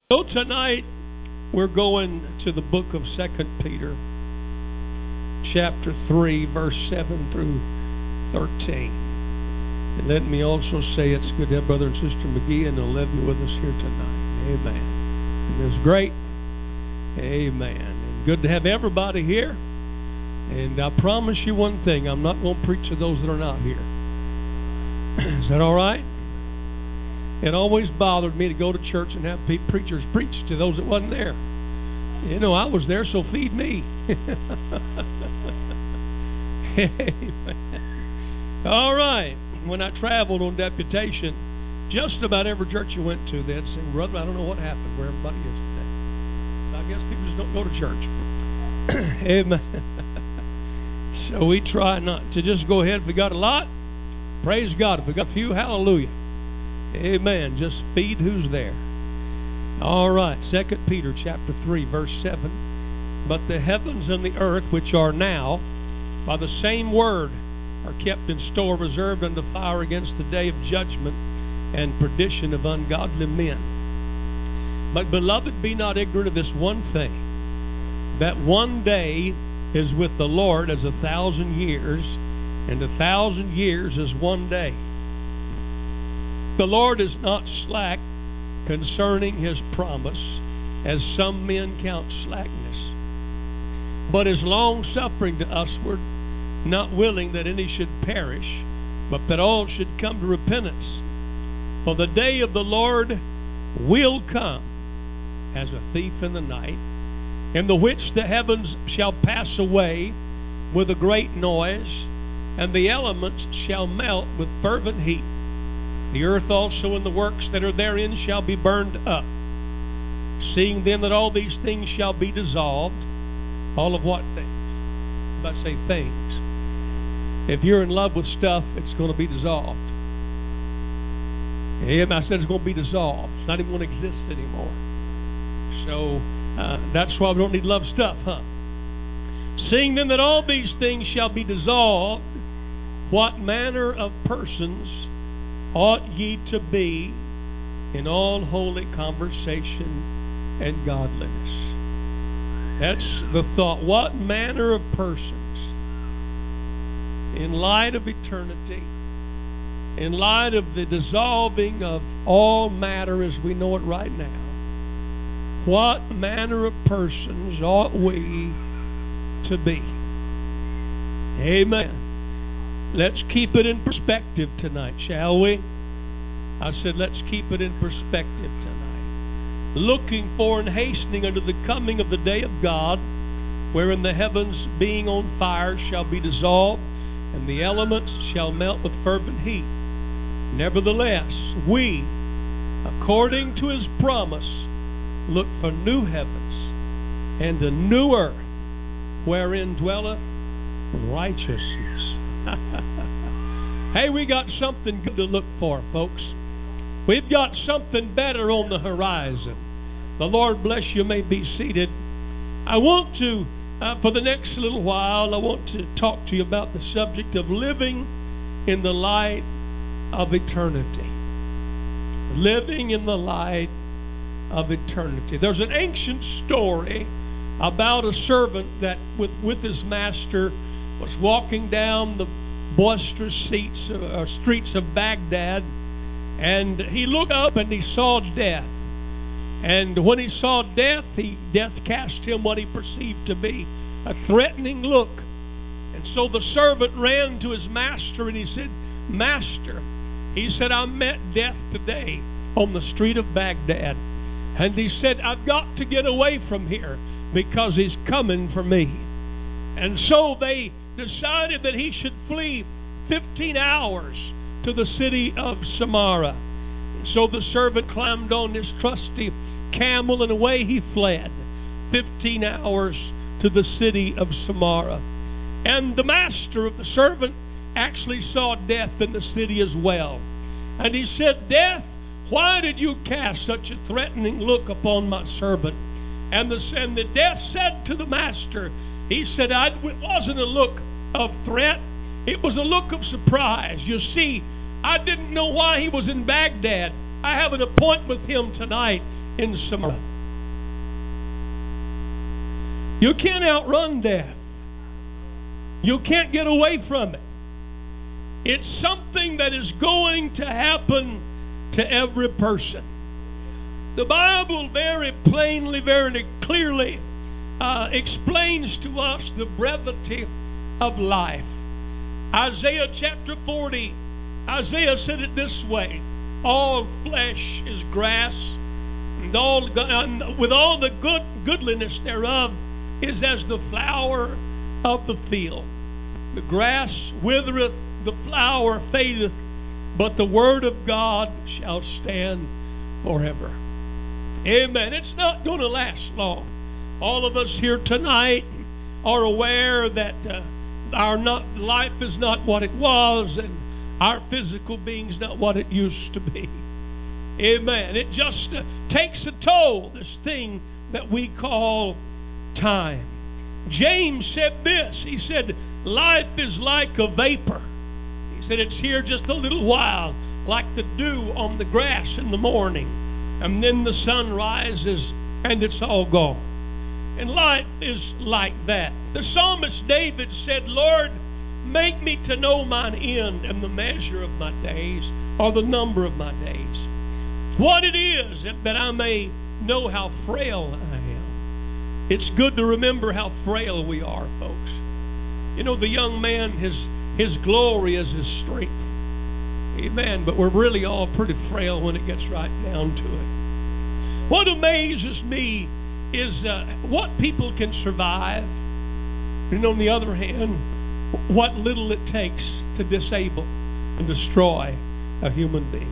So tonight we're going to the book of 2 Peter, chapter 3, verse 7 through 13. And let me also say it's good to have Brother and Sister McGee and 11 with us here tonight. Amen. And it's great. Amen. And good to have everybody here. And I promise you one thing, I'm not going to preach to those that are not here. Is that all right? It always bothered me to go to church and have preachers preach to those that wasn't there. You know, I was there, so feed me. Amen. All right. When I traveled on deputation, just about every church you went to, they'd say, "Brother, I don't know what happened where everybody is today." I guess people just don't go to church. Amen. So we try not to just go ahead. If we got a lot, praise God. If we got a few, hallelujah. Amen. Just feed who's there. All right. 2 Peter chapter 3, verse 7. But the heavens and the earth, which are now, by the same word, are kept in store, reserved unto fire against the day of judgment and perdition of ungodly men. But, beloved, be not ignorant of this one thing, that one day is with the Lord as 1,000 years, and 1,000 years is one day. The Lord is not slack concerning His promise, as some men count slackness, but is long-suffering to usward, not willing that any should perish, but that all should come to repentance. For the day of the Lord will come as a thief in the night, in the which the heavens shall pass away with a great noise, and the elements shall melt with fervent heat. The earth also and the works that are therein shall be burned up. Seeing then that all these things shall be dissolved, all of what things? I'm about to say things. If you're in love with stuff, it's going to be dissolved. I said it's going to be dissolved. It's not even going to exist anymore. So that's why we don't need love stuff, huh? Seeing then that all these things shall be dissolved, what manner of persons ought ye to be in all holy conversation and godliness? That's the thought. What manner of persons, in light of eternity, in light of the dissolving of all matter as we know it right now, what manner of persons ought we to be? Amen. Let's keep it in perspective tonight, shall we? I said, let's keep it in perspective tonight. Looking for and hastening unto the coming of the day of God, wherein the heavens being on fire shall be dissolved, and the elements shall melt with fervent heat. Nevertheless, we, according to His promise, look for new heavens and a new earth, wherein dwelleth righteousness. Hey, we got something good to look for, folks. We've got something better on the horizon. The Lord bless you. May be seated. I want to, for the next little while, I want to talk to you about the subject of living in the light of eternity. Living in the light of eternity. There's an ancient story about a servant that with his master was walking down the boisterous streets of Baghdad, and he looked up and he saw death. And when he saw death, death cast him what he perceived to be a threatening look. And so the servant ran to his master and he said, "Master," he said, "I met death today on the street of Baghdad." And he said, "I've got to get away from here because he's coming for me." And so they decided that he should flee 15 hours to the city of Samarra. So the servant climbed on his trusty camel and away he fled 15 hours to the city of Samarra. And the master of the servant actually saw death in the city as well. And he said, "Death, why did you cast such a threatening look upon my servant?" And the death said to the master, he said, "It wasn't a look of threat. It was a look of surprise. You see, I didn't know why he was in Baghdad. I have an appointment with him tonight, in Samaria. You can't outrun death. You can't get away from it. It's something that is going to happen to every person. The Bible very plainly, very clearly explains to us the brevity of life. Isaiah chapter 40, Isaiah said it this way: all flesh is grass, and with all the goodliness thereof is as the flower of the field. The grass withereth, the flower fadeth, but the word of God shall stand forever. Amen. It's not going to last long. All of us here tonight are aware that our life is not what it was, and our physical being is not what it used to be. Amen. It just takes a toll, this thing that we call time. James said this. He said, life is like a vapor. He said it's here just a little while, like the dew on the grass in the morning, and then the sun rises and it's all gone. And life is like that. The psalmist David said, Lord, make me to know mine end and the measure of my days, or the number of my days, what it is, that I may know how frail I am. It's good to remember how frail we are, folks. You know, the young man, his glory is his strength. Amen. But we're really all pretty frail when it gets right down to it. What amazes me is what people can survive, and on the other hand, what little it takes to disable and destroy a human being.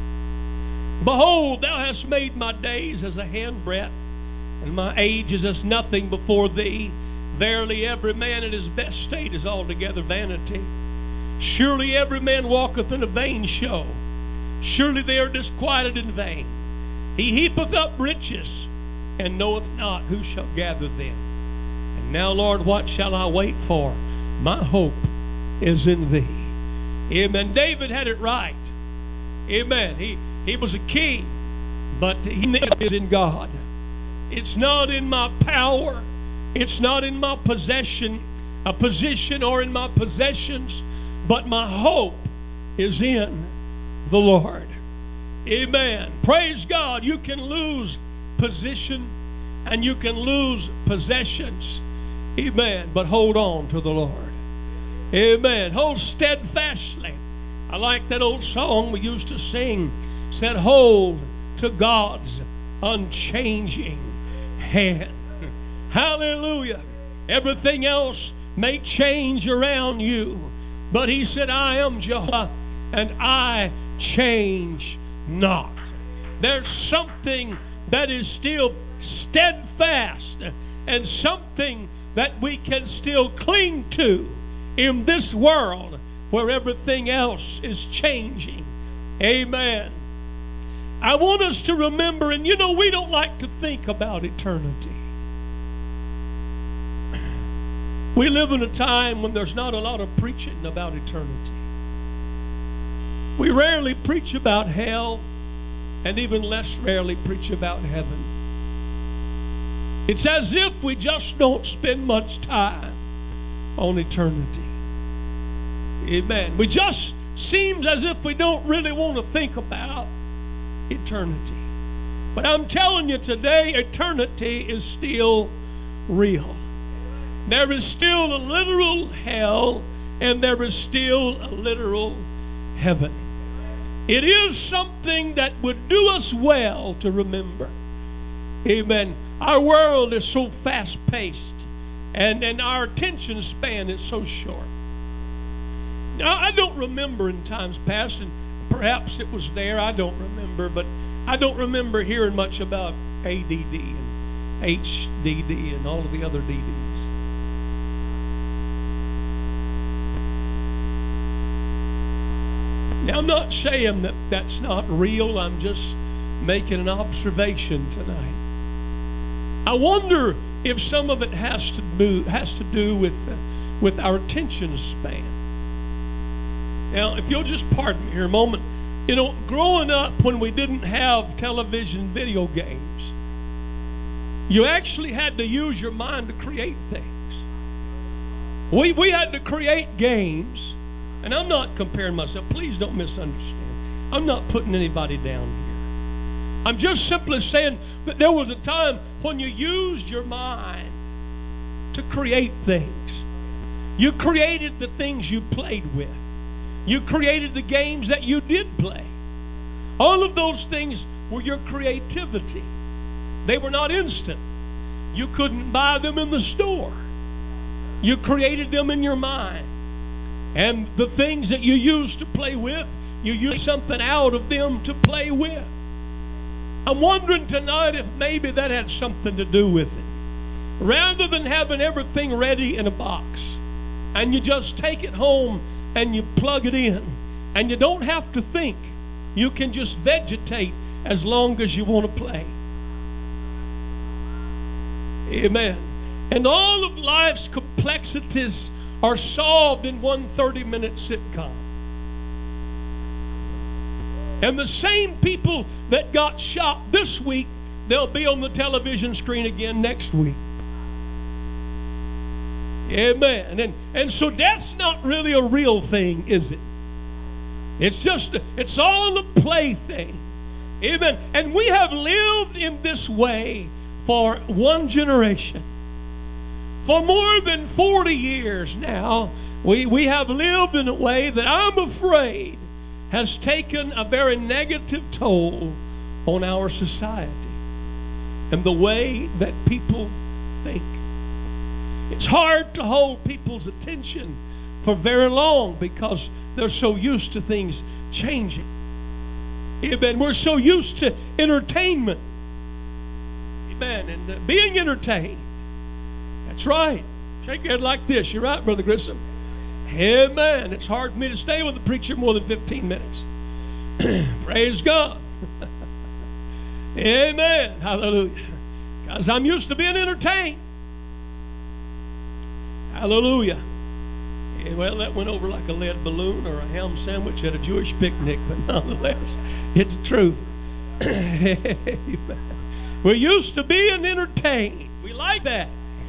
Behold, thou hast made my days as a handbreadth, and my age is as nothing before thee. Verily, every man in his best state is altogether vanity. Surely every man walketh in a vain show. Surely they are disquieted in vain. He heapeth up riches, and knoweth not who shall gather them. And now, Lord, what shall I wait for? My hope is in thee. Amen. David had it right. Amen. He was a king, but he is in God. It's not in my power. It's not in my position or in my possessions, but my hope is in the Lord. Amen. Praise God. You can lose position and you can lose possessions. Amen. But hold on to the Lord. Amen. Hold steadfastly. I like that old song we used to sing. Said, hold to God's unchanging hand. Hallelujah. Everything else may change around you, but he said, I am Jehovah and I change not. There's something that is still steadfast and something that we can still cling to in this world where everything else is changing. Amen. I want us to remember, and you know, we don't like to think about eternity. We live in a time when there's not a lot of preaching about eternity. We rarely preach about hell, and even less rarely preach about heaven. It's as if we just don't spend much time on eternity. Amen. We just seems as if we don't really want to think about eternity. But I'm telling you today, eternity is still real. There is still a literal hell, and there is still a literal heaven. It is something that would do us well to remember. Amen. Our world is so fast-paced, and our attention span is so short. Now, I don't remember in times past, and perhaps it was there, I don't remember, but I don't remember hearing much about ADD and HDD and all of the other DDs. Now, I'm not saying that that's not real. I'm just making an observation tonight. I wonder if some of it has to do with our attention span. Now, if you'll just pardon me here a moment, You know, growing up when we didn't have television video games, you actually had to use your mind to create things. We had to create games, and I'm not comparing myself. Please don't misunderstand. I'm not putting anybody down here. I'm just simply saying that there was a time when you used your mind to create things. You created the things you played with. You created the games that you did play. All of those things were your creativity. They were not instant. You couldn't buy them in the store. You created them in your mind. And the things that you used to play with, you used something out of them to play with. I'm wondering tonight if maybe that had something to do with it. Rather than having everything ready in a box, and you just take it home and you plug it in, and you don't have to think. You can just vegetate as long as you want to play. Amen. And all of life's complexities are solved in one 30-minute sitcom. And the same people that got shot this week, they'll be on the television screen again next week. Amen. And so death's not really a real thing, is it? It's all a play thing. Amen. And we have lived in this way for one generation. For more than 40 years now, we have lived in a way that I'm afraid has taken a very negative toll on our society and the way that people think. It's hard to hold people's attention for very long because they're so used to things changing. Amen. We're so used to entertainment. Amen. And being entertained. That's right. Shake your head like this. You're right, Brother Grissom. Amen. It's hard for me to stay with the preacher more than 15 minutes. Praise God. Amen. Hallelujah. Because I'm used to being entertained. Hallelujah. Yeah, well, that went over like a lead balloon or a ham sandwich at a Jewish picnic, but nonetheless, it's the truth. We're used to being entertained. We like that.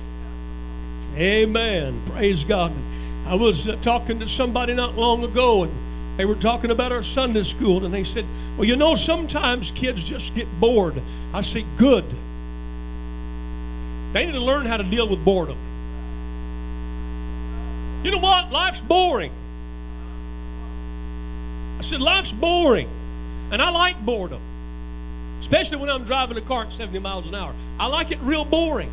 Amen. Praise God. I was talking to somebody not long ago, and they were talking about our Sunday school, and they said, well, you know, sometimes kids just get bored. I say, good. They need to learn how to deal with boredom. You know what? Life's boring. I said, life's boring. And I like boredom. Especially when I'm driving a car at 70 miles an hour. I like it real boring.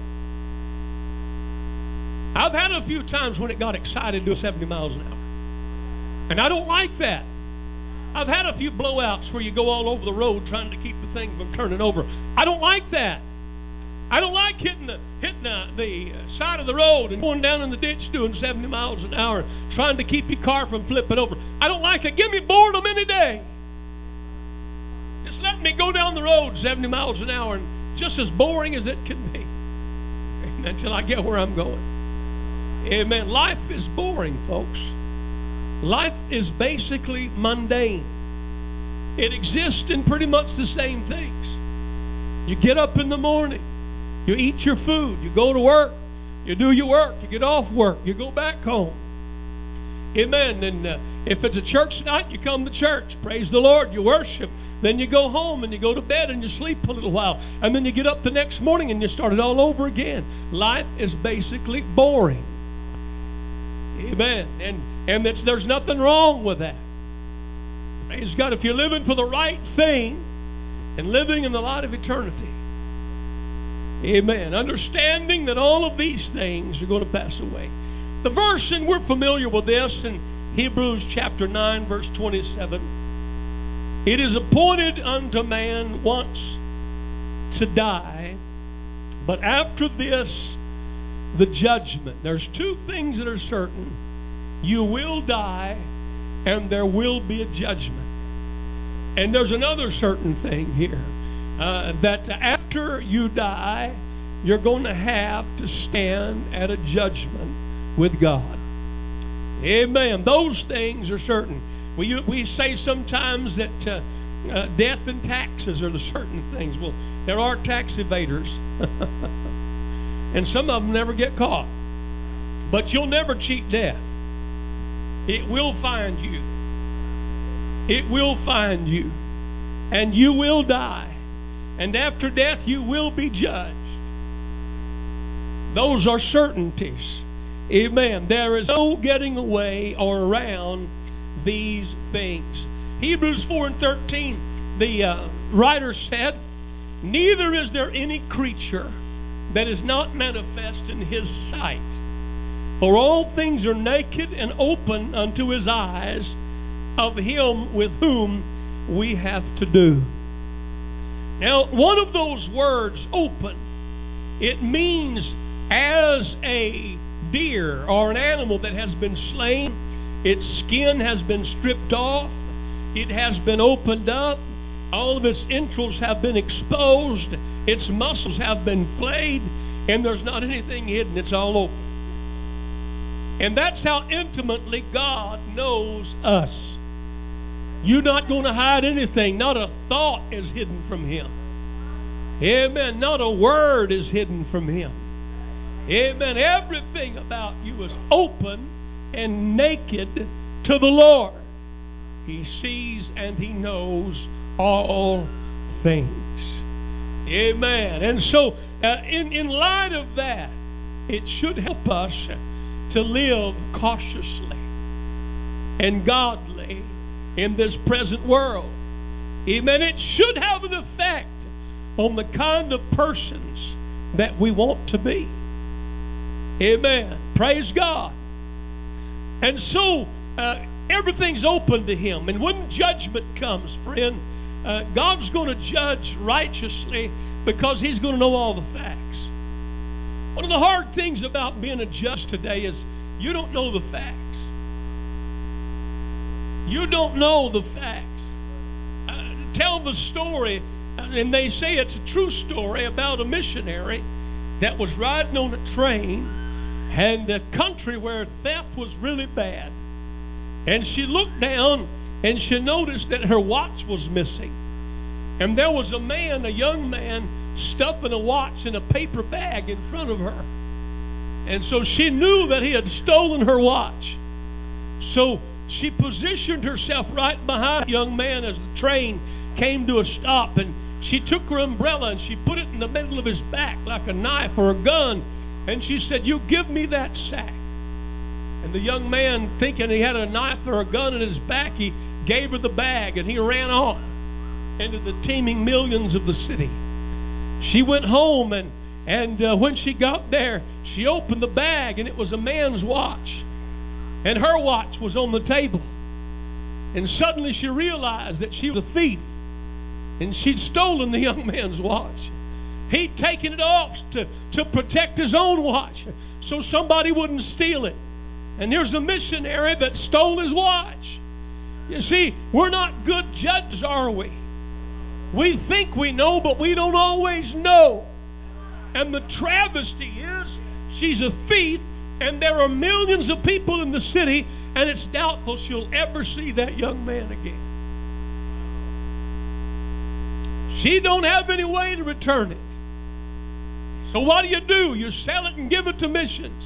I've had a few times when it got excited to 70 miles an hour. And I don't like that. I've had a few blowouts where you go all over the road trying to keep the thing from turning over. I don't like that. I don't like hitting the side of the road and going down in the ditch doing 70 miles an hour, trying to keep your car from flipping over. I don't like it. Give me boredom any day. Just let me go down the road 70 miles an hour, and just as boring as it can be, until I get where I'm going. Amen. Life is boring, folks. Life is basically mundane. It exists in pretty much the same things. You get up in the morning. You eat your food. You go to work. You do your work. You get off work. You go back home. Amen. And if it's a church night, you come to church. Praise the Lord. You worship. Then you go home and you go to bed and you sleep a little while. And then you get up the next morning and you start it all over again. Life is basically boring. Amen. And there's nothing wrong with that. Praise God. If you're living for the right thing and living in the light of eternity. Amen. Understanding that all of these things are going to pass away. The verse, and we're familiar with this in Hebrews chapter 9, verse 27. It is appointed unto man once to die, but after this, the judgment. There's two things that are certain. You will die, and there will be a judgment. And there's another certain thing here. That after you die, you're going to have to stand at a judgment with God. Amen. Those things are certain. We say sometimes that death and taxes are the certain things. Well, there are tax evaders, and some of them never get caught. But you'll never cheat death. It will find you. It will find you. And you will die. And after death, you will be judged. Those are certainties. Amen. There is no getting away or around these things. Hebrews 4:13, the writer said, "Neither is there any creature that is not manifest in his sight. For all things are naked and open unto his eyes of him with whom we have to do." Now, one of those words, open, it means as a deer or an animal that has been slain, its skin has been stripped off, it has been opened up, all of its entrails have been exposed, its muscles have been flayed, and there's not anything hidden, it's all open. And that's how intimately God knows us. You're not going to hide anything. Not a thought is hidden from Him. Amen. Not a word is hidden from Him. Amen. Everything about you is open and naked to the Lord. He sees and He knows all things. Amen. And so, in light of that, it should help us to live cautiously and godly in this present world. Amen. It should have an effect on the kind of persons that we want to be. Amen. Praise God. And so, everything's open to Him. And when judgment comes, friend, God's going to judge righteously because He's going to know all the facts. One of the hard things about being a judge today is you don't know the facts. You don't know the facts. Tell the story, and they say it's a true story about a missionary that was riding on a train and a country where theft was really bad. And she looked down and she noticed that her watch was missing. And there was a young man, stuffing a watch in a paper bag in front of her. And so she knew that he had stolen her watch. So she positioned herself right behind the young man as the train came to a stop. And she took her umbrella and she put it in the middle of his back like a knife or a gun. And she said, "You give me that sack." And the young man, thinking he had a knife or a gun in his back, he gave her the bag and he ran off into the teeming millions of the city. She went home and when she got there, she opened the bag and it was a man's watch. And her watch was on the table. And suddenly she realized that she was a thief. And she'd stolen the young man's watch. He'd taken it off to protect his own watch so somebody wouldn't steal it. And here's a missionary that stole his watch. You see, we're not good judges, are we? We think we know, but we don't always know. And the travesty is, she's a thief, and there are millions of people in the city, and it's doubtful she'll ever see that young man again. She don't have any way to return it. So what do? You sell it and give it to missions.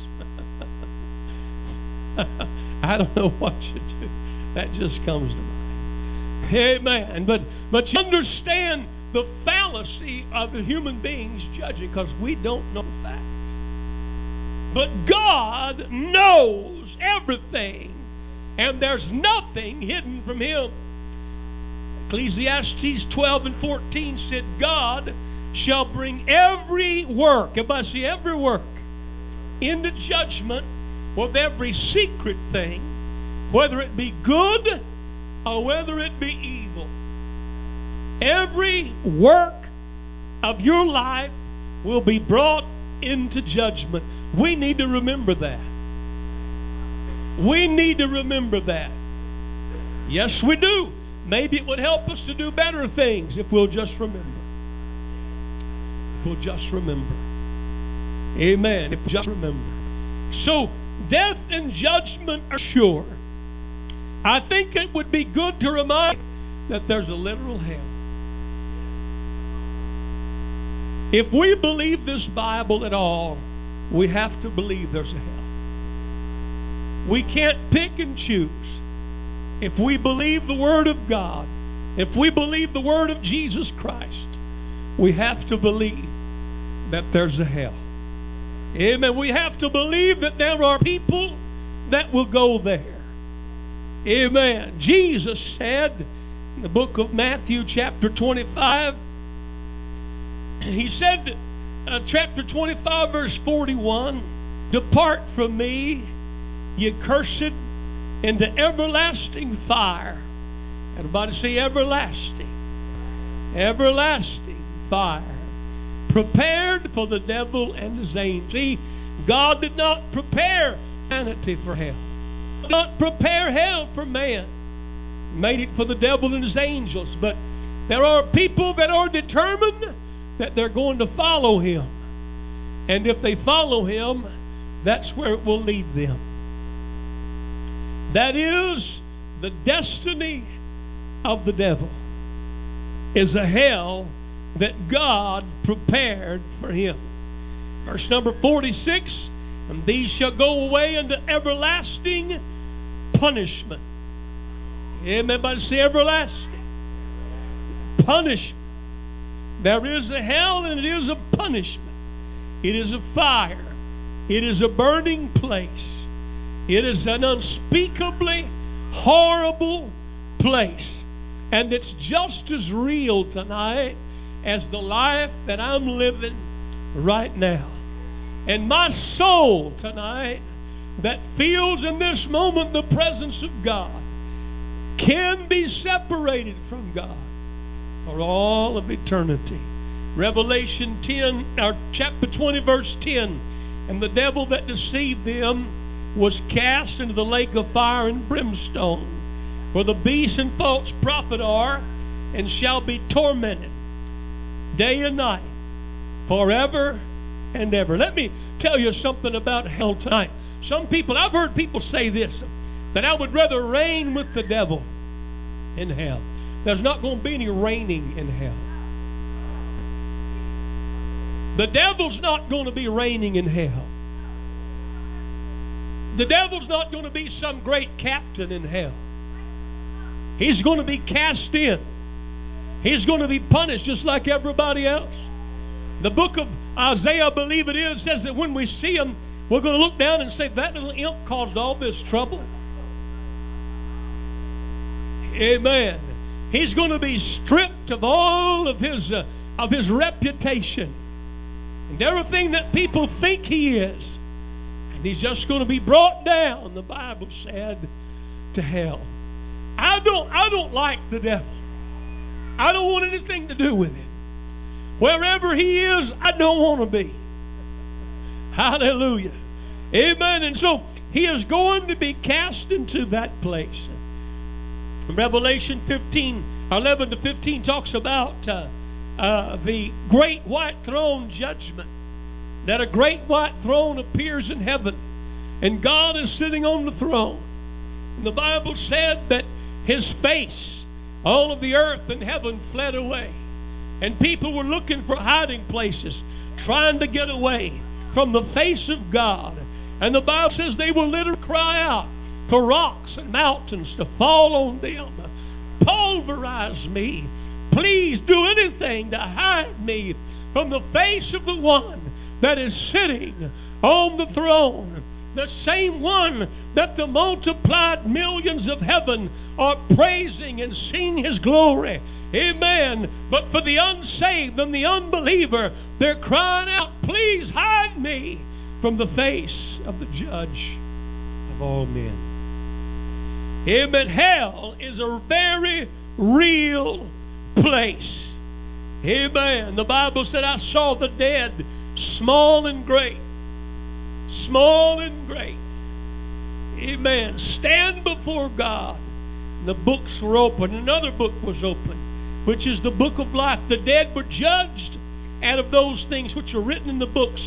I don't know what you do. That just comes to mind. Amen. But you understand the fallacy of the human beings judging because we don't know facts. But God knows everything, and there's nothing hidden from Him. Ecclesiastes 12 and 14 said, "God shall bring every work," everybody see every work, "into judgment with every secret thing, whether it be good or whether it be evil." Every work of your life will be brought into judgment. We need to remember that. We need to remember that. Yes, we do. Maybe it would help us to do better things if we'll just remember. If we'll just remember. Amen. If we'll just remember. So, death and judgment are sure. I think it would be good to remind that there's a literal hell. If we believe this Bible at all, we have to believe there's a hell. We can't pick and choose. If we believe the Word of God, if we believe the Word of Jesus Christ, we have to believe that there's a hell. Amen. We have to believe that there are people that will go there. Amen. Jesus said in the book of Matthew chapter 25, he said, chapter 25 verse 41, "Depart from me, ye cursed, into everlasting fire." Everybody say everlasting. Everlasting fire. Prepared for the devil and his angels. See, God did not prepare humanity for hell. He did not prepare hell for man. He made it for the devil and his angels. But there are people that are determined that they're going to follow him. And if they follow him, that's where it will lead them. That is the destiny of the devil, is a hell that God prepared for him. Verse number 46, "And these shall go away into everlasting punishment." Everybody say everlasting punishment. There is a hell and it is a punishment. It is a fire. It is a burning place. It is an unspeakably horrible place. And it's just as real tonight as the life that I'm living right now. And my soul tonight that feels in this moment the presence of God can be separated from God for all of eternity. Revelation 10, or chapter 20, verse 10. "And the devil that deceived them was cast into the lake of fire and brimstone, where the beast and false prophet are, and shall be tormented day and night, forever and ever." Let me tell you something about hell tonight. I've heard people say this, that I would rather reign with the devil in hell. There's not going to be any reigning in hell. The devil's not going to be reigning in hell. The devil's not going to be some great captain in hell. He's going to be cast in. He's going to be punished just like everybody else. The book of Isaiah, I believe it is, says that when we see him, we're going to look down and say, "That little imp caused all this trouble." Amen. He's going to be stripped of all of his reputation and everything that people think he is. And he's just going to be brought down, the Bible said, to hell. I don't like the devil. I don't want anything to do with him. Wherever he is, I don't want to be. Hallelujah. Amen. And so he is going to be cast into that place. Revelation 11 to 15 talks about the great white throne judgment. That a great white throne appears in heaven, and God is sitting on the throne. And the Bible said that his face, all of the earth and heaven fled away. And people were looking for hiding places, trying to get away from the face of God. And the Bible says they will literally cry out for rocks and mountains to fall on them. Pulverize me. Please do anything to hide me from the face of the one that is sitting on the throne. The same one that the multiplied millions of heaven are praising and singing his glory. Amen. But for the unsaved and the unbeliever, they're crying out, "Please hide me from the face of the judge of all men." Amen. Hell is a very real place. Amen. The Bible said, "I saw the dead, small and great." Small and great. Amen. Stand before God. The books were open. Another book was open, which is the book of life. The dead were judged out of those things which are written in the books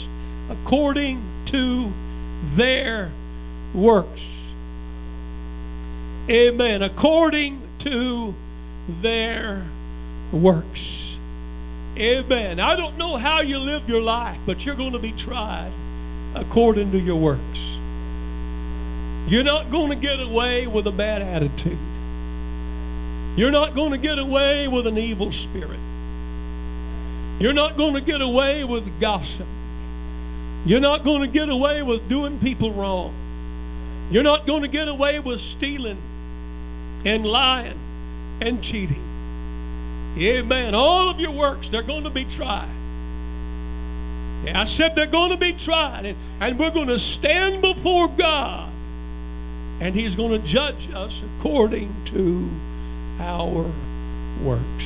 according to their works. Amen. According to their works. Amen. I don't know how you live your life, but you're going to be tried according to your works. You're not going to get away with a bad attitude. You're not going to get away with an evil spirit. You're not going to get away with gossip. You're not going to get away with doing people wrong. You're not going to get away with stealing and lying and cheating. Amen. All of your works, they're going to be tried. Yeah, I said they're going to be tried. And we're going to stand before God. And He's going to judge us according to our works.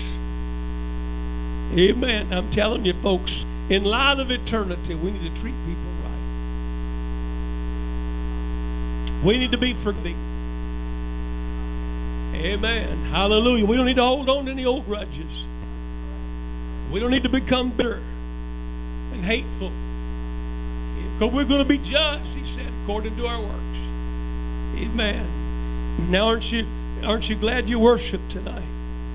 Amen. I'm telling you, folks, in light of eternity, we need to treat people right. We need to be forgiving. Amen. Hallelujah. We don't need to hold on to any old grudges. We don't need to become bitter and hateful. Because we're going to be judged, He said, according to our works. Amen. Now aren't you glad you worship tonight?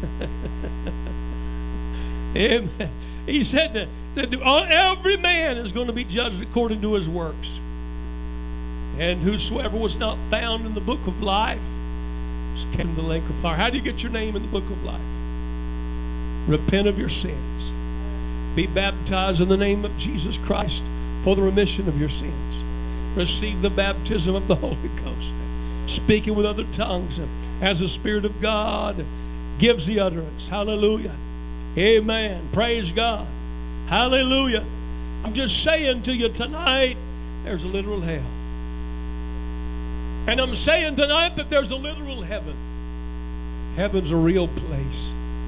Amen. He said that every man is going to be judged according to his works. And whosoever was not found in the book of life is cast into the lake of fire. How do you get your name in the book of life? Repent of your sins. Be baptized in the name of Jesus Christ for the remission of your sins. Receive the baptism of the Holy Ghost. Speaking with other tongues as the Spirit of God gives the utterance. Hallelujah. Amen. Praise God. Hallelujah. I'm just saying to you tonight, there's a literal hell. And I'm saying tonight that there's a literal heaven. Heaven's a real place.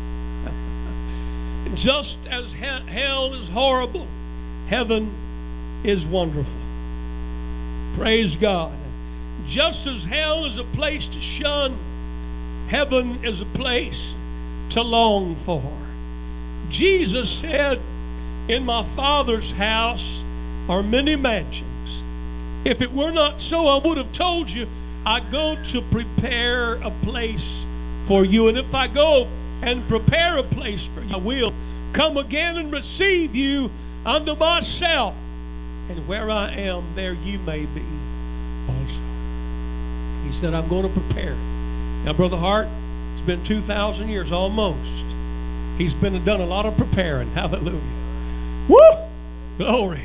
Just as hell is horrible, heaven is wonderful. Praise God. Just as hell is a place to shun, heaven is a place to long for. Jesus said, in my Father's house are many mansions. If it were not so, I would have told you, I go to prepare a place for you. And if I go and prepare a place for you, I will come again and receive you unto myself. And where I am, there you may be also. He said, I'm going to prepare. Now, Brother Hart, it's been 2,000 years almost. He's done a lot of preparing. Hallelujah. Woo! Glory.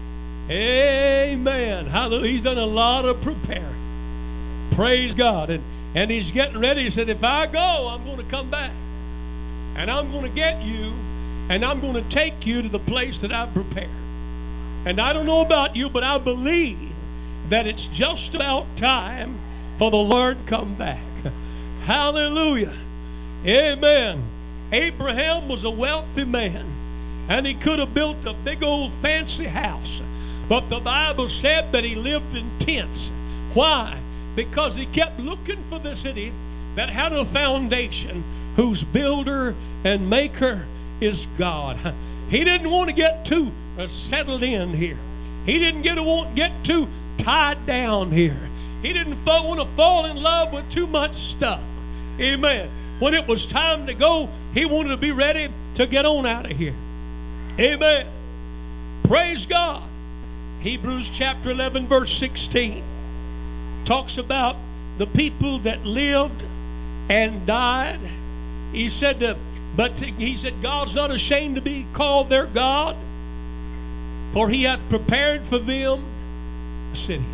Amen. Hallelujah. He's done a lot of preparing. Praise God. And he's getting ready. He said, if I go, I'm going to come back. And I'm going to get you. And I'm going to take you to the place that I've prepared. And I don't know about you, but I believe that it's just about time for the Lord come back. Hallelujah. Amen. Abraham was a wealthy man, and he could have built a big old fancy house. But the Bible said that he lived in tents. Why? Because he kept looking for the city that had a foundation, whose builder and maker is God. He didn't want to get too settled in here. He didn't want to get too tied down here. He didn't want to fall in love with too much stuff. Amen. When it was time to go, he wanted to be ready to get on out of here. Amen. Praise God. Hebrews chapter 11 verse 16 talks about the people that lived and died. He said, God's not ashamed to be called their God, for He hath prepared for them a city.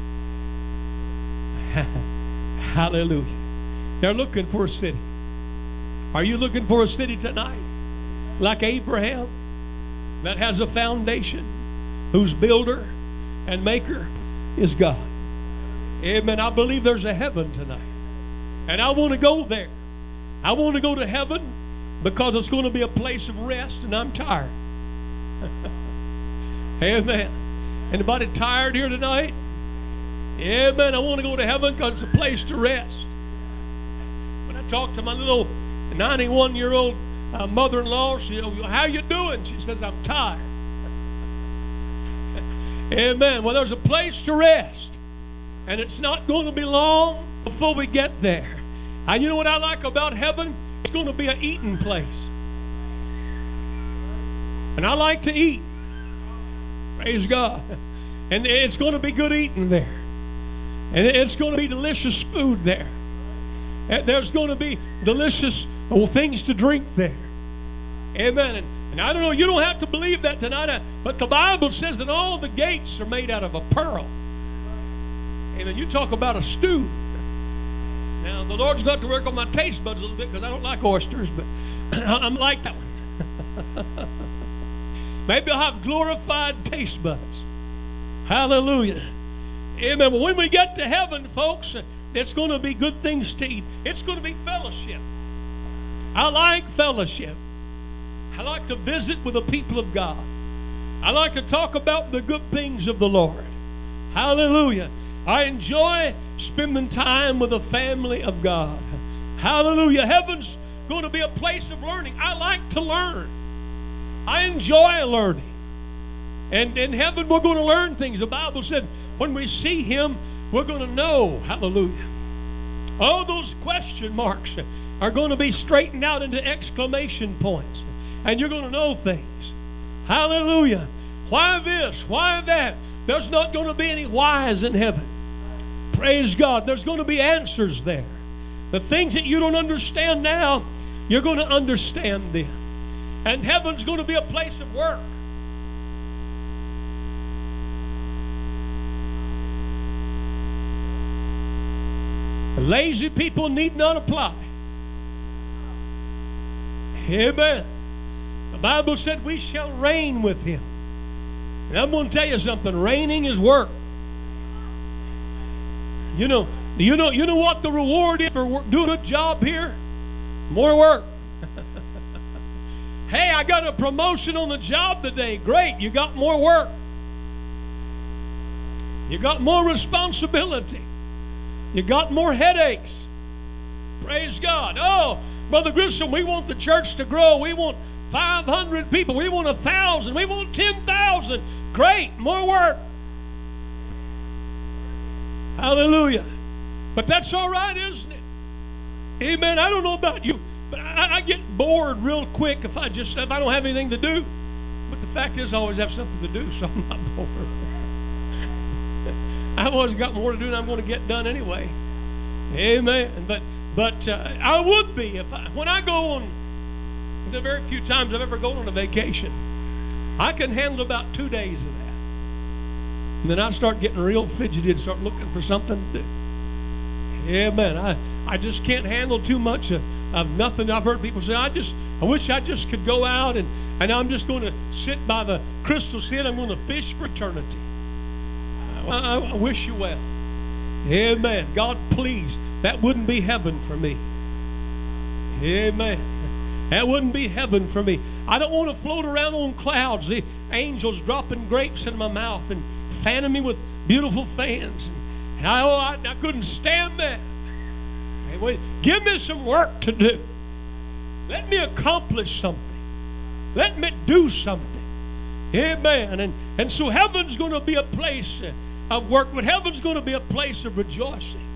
Hallelujah. They're looking for a city. Are you looking for a city tonight? Like Abraham, that has a foundation, whose builder and maker is God. Amen. I believe there's a heaven tonight. And I want to go there. I want to go to heaven because it's going to be a place of rest, and I'm tired. Amen. Anybody tired here tonight? Amen. I want to go to heaven because it's a place to rest. When I talk to my little 91-year-old mother-in-law, she said, how you doing? She says, I'm tired. Amen. Well, there's a place to rest. And it's not going to be long before we get there. And you know what I like about heaven? It's going to be an eating place. And I like to eat. Praise God. And it's going to be good eating there. And it's going to be delicious food there. And there's going to be delicious things to drink there. Amen. And I don't know, you don't have to believe that tonight, but the Bible says that all the gates are made out of a pearl. Amen. You talk about a stew. Now, the Lord's got to work on my taste buds a little bit because I don't like oysters, but I'm like that one. Maybe I'll have glorified taste buds. Hallelujah. Amen. But when we get to heaven, folks, it's going to be good things to eat. It's going to be fellowship. I like fellowship. I like to visit with the people of God. I like to talk about the good things of the Lord. Hallelujah. I enjoy spending time with the family of God. Hallelujah. Heaven's going to be a place of learning. I like to learn. I enjoy learning. And in heaven, we're going to learn things. The Bible said when we see Him, we're going to know. Hallelujah. All those question marks are going to be straightened out into exclamation points. And you're going to know things. Hallelujah. Why this? Why that? There's not going to be any whys in heaven. Praise God. There's going to be answers there. The things that you don't understand now, you're going to understand then. And heaven's going to be a place of work. Lazy people need not apply. Amen. The Bible said we shall reign with Him. And I'm going to tell you something. Reigning is work. You know what the reward is for doing a good job here? More work. Hey, I got a promotion on the job today. Great, you got more work. You got more responsibility. You got more headaches. Praise God. Oh, Brother Grissom, we want the church to grow. We want 500 people. We want 1,000. We want 10,000. Great, more work. Hallelujah. But that's all right, isn't it? Amen. I don't know about you, but I get bored real quick if I don't have anything to do. But the fact is, I always have something to do, so I'm not bored. I've always got more to do than I'm going to get done anyway. Amen. But I would be when I go on. The very few times I've ever gone on a vacation, I can handle about 2 days of that. And then I start getting real fidgety and start looking for something to do. Amen. I just can't handle too much of nothing. I've heard people say, I wish I just could go out and I'm just going to sit by the crystal sea. I'm going to fish for eternity. I wish you well. Amen. God, please, that wouldn't be heaven for me. Amen. That wouldn't be heaven for me. I don't want to float around on clouds, the angels dropping grapes in my mouth and fanning me with beautiful fans. And I couldn't stand that. Anyway, give me some work to do. Let me accomplish something. Let me do something. Amen. And so heaven's going to be a place of work, but heaven's going to be a place of rejoicing.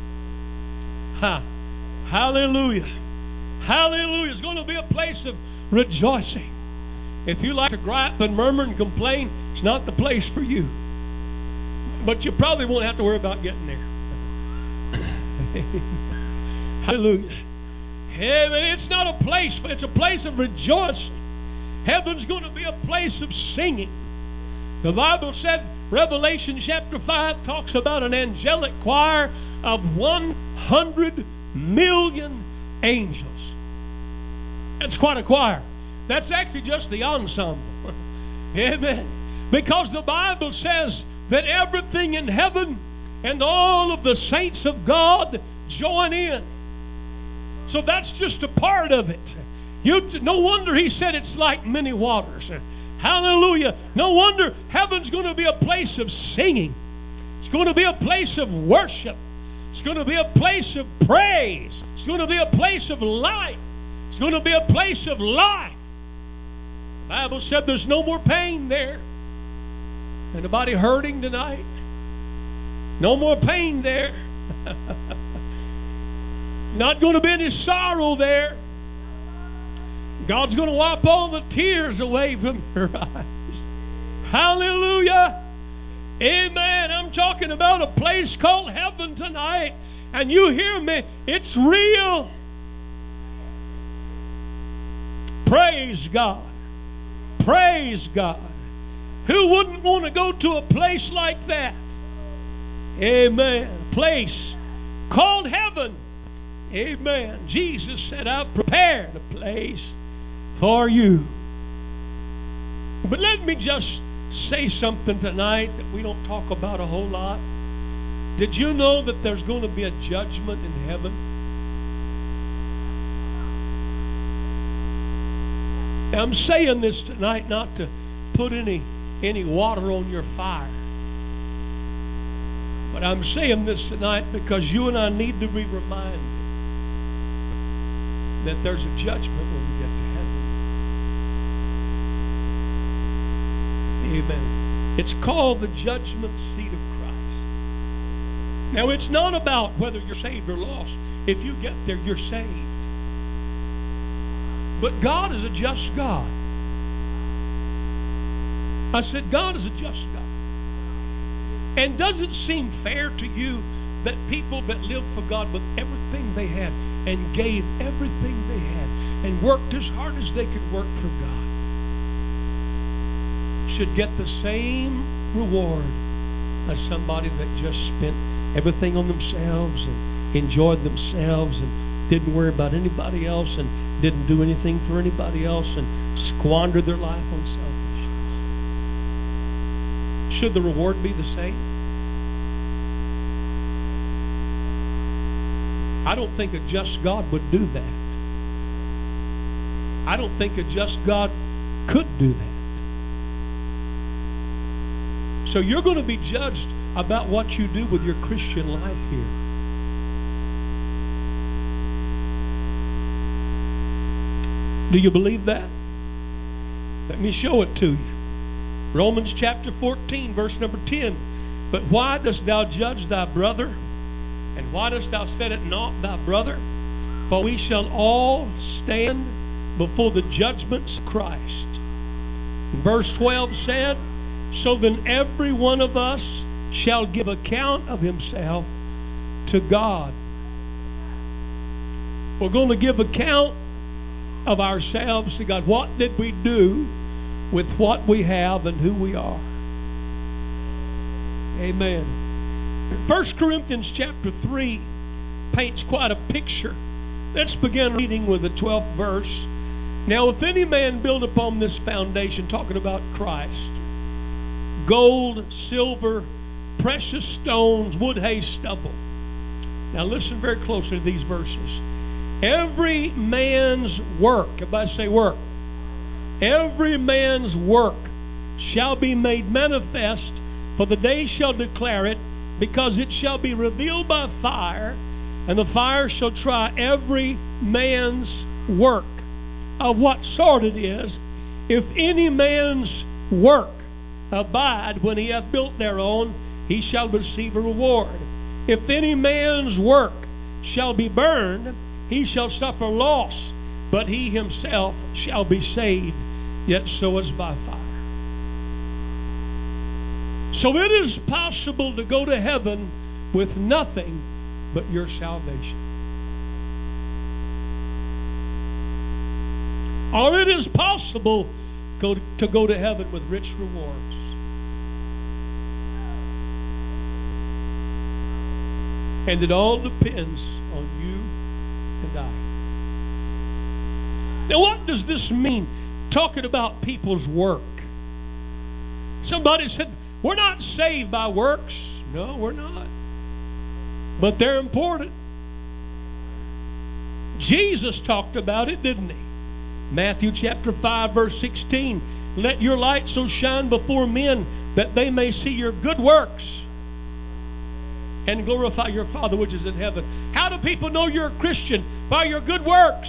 Hallelujah. Hallelujah. It's going to be a place of rejoicing. If you like to gripe and murmur and complain, it's not the place for you. But you probably won't have to worry about getting there. Hallelujah. Heaven, it's not a place, but it's a place of rejoicing. Heaven's going to be a place of singing. The Bible said, Revelation chapter 5 talks about an angelic choir of 100 million angels. That's quite a choir. That's actually just the ensemble. Amen. Because the Bible says that everything in heaven and all of the saints of God join in. So that's just a part of it. No wonder He said it's like many waters. Hallelujah. No wonder heaven's going to be a place of singing. It's going to be a place of worship. It's going to be a place of praise. It's going to be a place of light. It's going to be a place of life. The Bible said there's no more pain there. Anybody hurting tonight? No more pain there. Not going to be any sorrow there. God's going to wipe all the tears away from your eyes. Hallelujah. Amen. I'm talking about a place called heaven tonight. And you hear me, it's real. Praise God. Praise God. Who wouldn't want to go to a place like that? Amen. A place called heaven. Amen. Jesus said, I've prepared a place for you. But let me just say something tonight that we don't talk about a whole lot. Did you know that there's going to be a judgment in heaven? Now, I'm saying this tonight not to put any water on your fire. But I'm saying this tonight because you and I need to be reminded that there's a judgment when we get to heaven. Amen. It's called the judgment seat of Christ. Now, it's not about whether you're saved or lost. If you get there, you're saved. But God is a just God. I said, God is a just God. And does it seem fair to you that people that lived for God with everything they had and gave everything they had and worked as hard as they could work for God should get the same reward as somebody that just spent everything on themselves and enjoyed themselves and didn't worry about anybody else and didn't do anything for anybody else and squandered their life on selfishness? Should the reward be the same? I don't think a just God would do that. I don't think a just God could do that. So you're going to be judged about what you do with your Christian life here. Do you believe that? Let me show it to you. Romans chapter 14, verse number 10. But why dost thou judge thy brother? And why dost thou set at naught thy brother? For we shall all stand before the judgments of Christ. And verse 12 said, so then every one of us shall give account of himself to God. We're going to give account of ourselves to God. What did we do with what we have and who we are? Amen. 1 Corinthians chapter 3 paints quite a picture. Let's begin reading with the 12th verse. Now, if any man build upon this foundation, talking about Christ, gold, silver, precious stones, wood, hay, stubble. Now listen very closely to these verses. Every man's work, everybody say work. Every man's work shall be made manifest, for the day shall declare it, because it shall be revealed by fire, and the fire shall try every man's work of what sort it is. If any man's work abide when he hath built thereon, he shall receive a reward. If any man's work shall be burned, he shall suffer loss, but he himself shall be saved, yet so as by fire. So it is possible to go to heaven with nothing but your salvation. Or it is possible to go to heaven with rich rewards. And it all depends on you and I. Now, what does this mean, talking about people's work? Somebody said, we're not saved by works. No, we're not. But they're important. Jesus talked about it, didn't he? Matthew chapter 5, verse 16. Let your light so shine before men that they may see your good works and glorify your Father which is in heaven. How do people know you're a Christian? By your good works.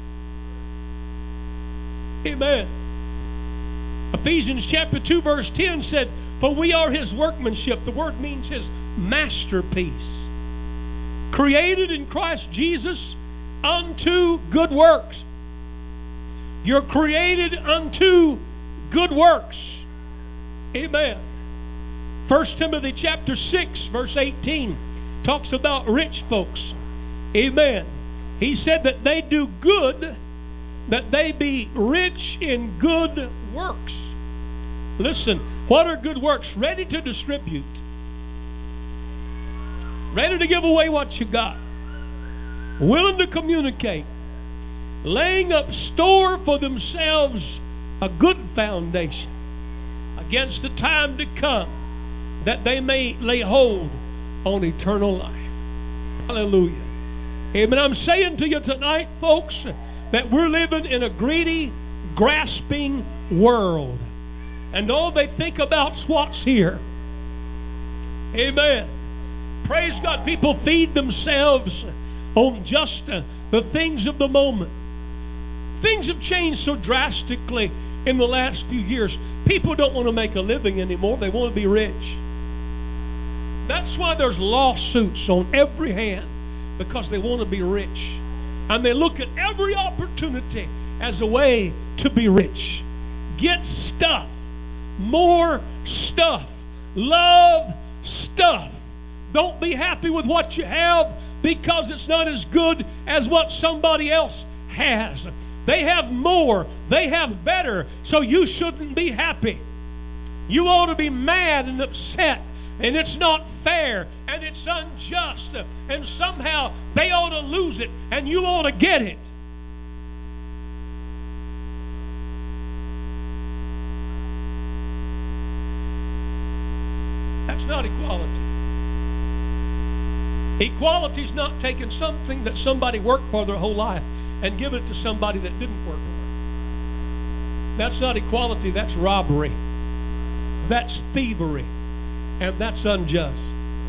Amen. Ephesians chapter 2 verse 10 said, for we are his workmanship. The word means his masterpiece. Created in Christ Jesus unto good works. You're created unto good works. Amen. 1 Timothy chapter 6, verse 18 talks about rich folks. Amen. He said that they do good, that they be rich in good works. Listen, what are good works? Ready to distribute. Ready to give away what you got. Willing to communicate. Laying up store for themselves a good foundation against the time to come, that they may lay hold on eternal life. Hallelujah. Amen. I'm saying to you tonight, folks, that we're living in a greedy, grasping world. And all they think about is what's here. Amen. Praise God. People feed themselves on just the things of the moment. Things have changed so drastically in the last few years. People don't want to make a living anymore. They want to be rich. That's why there's lawsuits on every hand, because they want to be rich. And they look at every opportunity as a way to be rich. Get stuff. More stuff. Love stuff. Don't be happy with what you have because it's not as good as what somebody else has. They have more. They have better. So you shouldn't be happy. You ought to be mad and upset. And it's not fair. And it's unjust. And somehow they ought to lose it. And you ought to get it. That's not equality. Equality is not taking something that somebody worked for their whole life and giving it to somebody that didn't work for it. That's not equality, that's robbery. That's thievery. And that's unjust.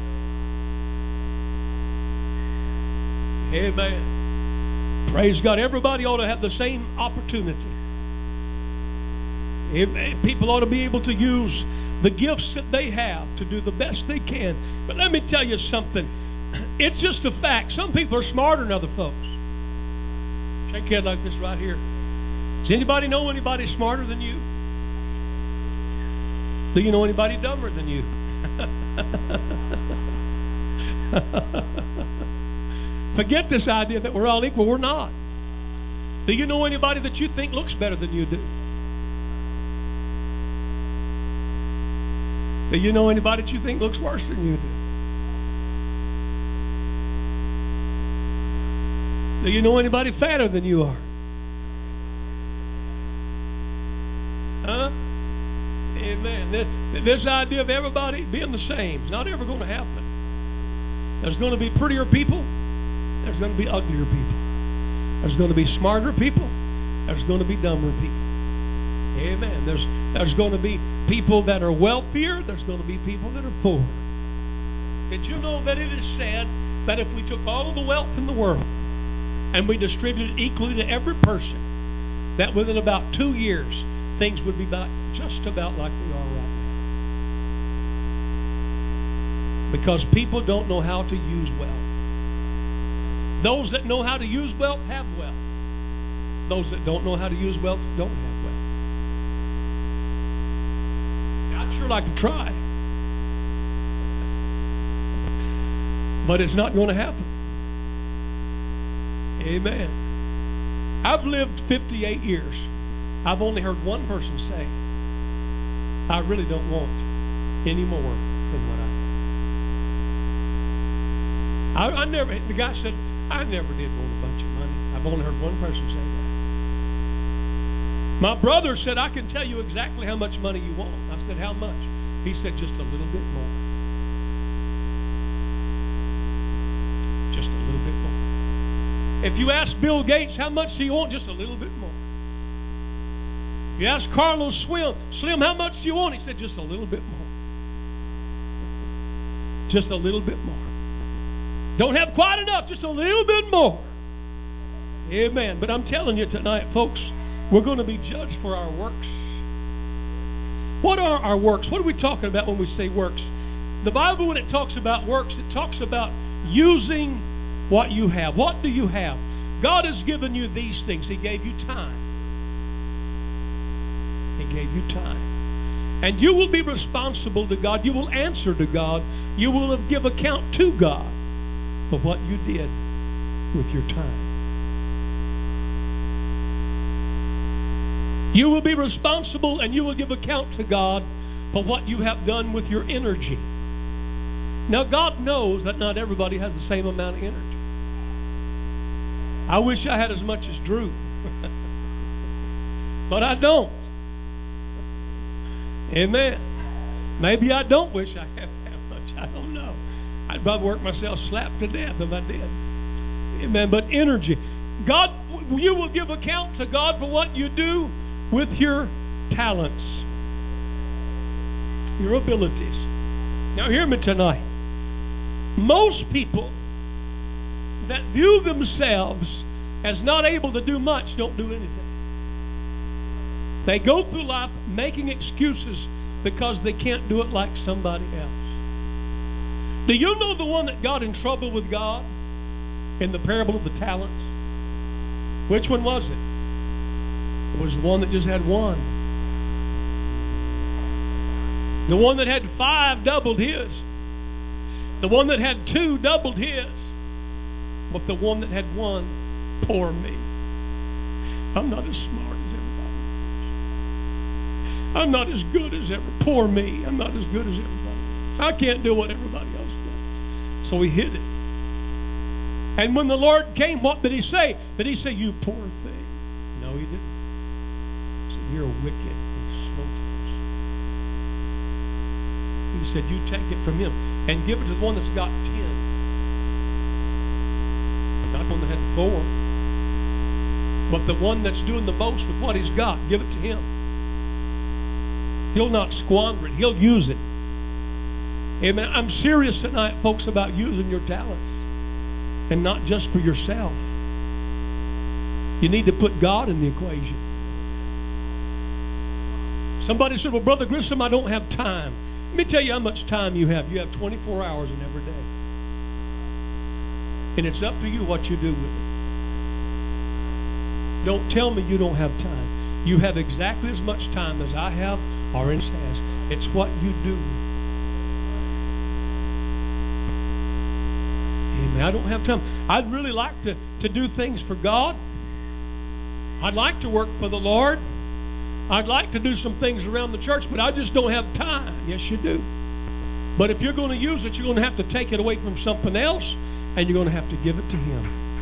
Amen. Praise God. Everybody ought to have the same opportunity. People ought to be able to use the gifts that they have to do the best they can. But let me tell you something. It's just a fact. Some people are smarter than other folks. Shake your head like this right here. Does anybody know anybody smarter than you? Do you know anybody dumber than you? Forget this idea that we're all equal. We're not. Do you know anybody that you think looks better than you do? Do you know anybody that you think looks worse than you do? Do you know anybody fatter than you are? Huh? Amen. This idea of everybody being the same is not ever going to happen. There's going to be prettier people. There's going to be uglier people. There's going to be smarter people. There's going to be dumber people. Amen. There's going to be people that are wealthier. There's going to be people that are poor. Did you know that it is said that if we took all of the wealth in the world and we distributed it equally to every person, that within about 2 years, things would be just about like they are right now. Because people don't know how to use wealth. Those that know how to use wealth have wealth. Those that don't know how to use wealth don't have wealth. I'd sure like to try. But it's not going to happen. Amen. I've lived 58 years. I've only heard one person say, I really don't want any more than what I never, the guy said, I never did want a bunch of money. I've only heard one person say that. My brother said, I can tell you exactly how much money you want. I said, how much? He said, just a little bit more. Just a little bit more. If you ask Bill Gates, how much do you want? Just a little bit more. If you ask Carlos Slim, how much do you want? He said, just a little bit more. Just a little bit more. Don't have quite enough, just a little bit more. Amen. But I'm telling you tonight, folks, we're going to be judged for our works. What are our works? What are we talking about when we say works? The Bible, when it talks about works, it talks about using what you have. What do you have? God has given you these things. He gave you time. He gave you time. And you will be responsible to God. You will answer to God. You will give account to God for what you did with your time. You will be responsible and you will give account to God for what you have done with your energy. Now, God knows that not everybody has the same amount of energy. I wish I had as much as Drew. But I don't. Amen. Maybe I don't wish I had that much. I don't know. I'd probably work myself slap to death if I did. Amen. But energy. God, you will give account to God for what you do with your talents, your abilities. Now hear me tonight. Most people that view themselves as not able to do much don't do anything. They go through life making excuses because they can't do it like somebody else. Do you know the one that got in trouble with God in the parable of the talents? Which one was it? It was the one that just had one. The one that had 5 doubled his. The one that had 2 doubled his. But the one that had 1, poor me. I'm not as smart as everybody else. I'm not as good as everybody. Poor me. I'm not as good as everybody else. I can't do what everybody else does. So he hid it. And when the Lord came, what did he say? Did he say, you poor thing? No, he didn't. He said, you're wicked and slothful. He said, you take it from him and give it to the one that's got 10. Not the one that had 4. But the one that's doing the most with what he's got, give it to him. He'll not squander it. He'll use it. Amen. I'm serious tonight, folks, about using your talents. And not just for yourself. You need to put God in the equation. Somebody said, well, Brother Grissom, I don't have time. Let me tell you how much time you have. You have 24 hours in every day. And it's up to you what you do with it. Don't tell me you don't have time. You have exactly as much time as I have or Innes has. It's what you do. Amen. I don't have time. I'd really like to do things for God. I'd like to work for the Lord. I'd like to do some things around the church, but I just don't have time. Yes, you do. But if you're going to use it, you're going to have to take it away from something else, and you're going to have to give it to Him.